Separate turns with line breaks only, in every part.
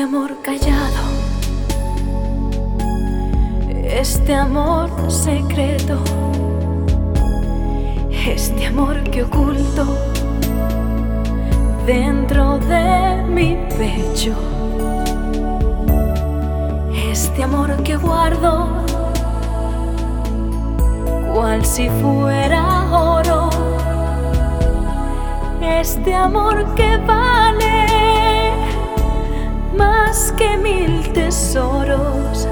amor callado, este amor secreto, este amor que oculto dentro de mi pecho, este amor que guardo cual si fuera oro, este amor que vale más que 1000 tesoros.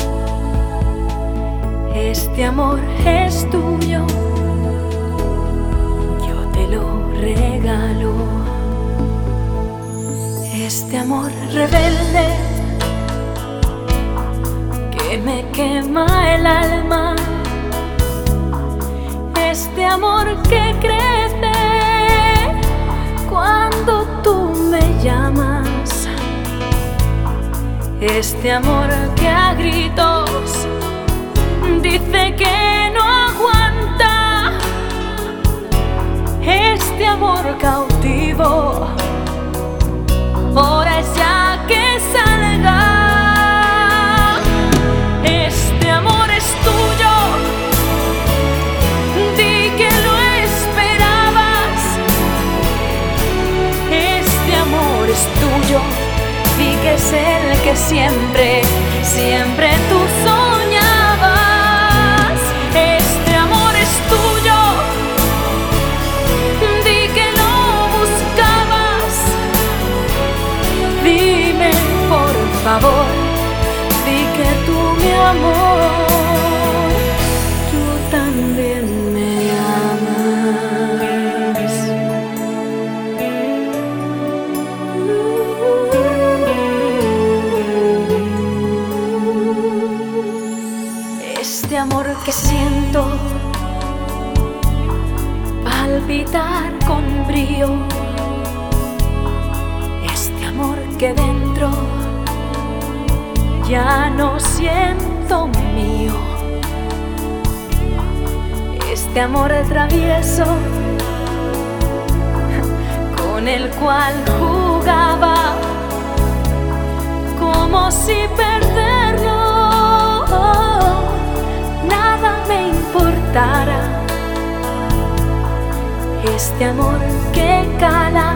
Este amor es tuyo, yo te lo regalo. Este amor rebelde que me quema el alma, este amor que crece cuando tú me llamas, este amor que a gritos dice que no aguanta, este amor cautivo, hora es ya que salga. Este amor es tuyo, di que lo esperabas. Este amor es tuyo, di que es el que siempre, siempre tú soñabas. Este amor es tuyo, di que lo buscabas. Dime por favor, di que tú, mi amor, tú también me amas. Este amor que siento palpitar con brío, este amor que dentro ya no siento mío, este amor travieso con el cual jugaba como si perderlo nada me importara, este amor que cala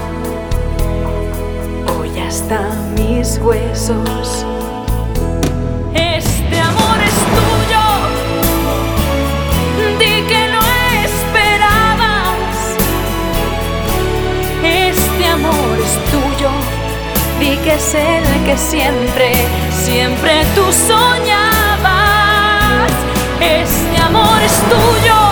hoy hasta mis huesos. Este amor es tuyo, di que lo esperabas. Este amor es tuyo, di que es el que siempre, siempre tú soñabas. Este amor es tuyo.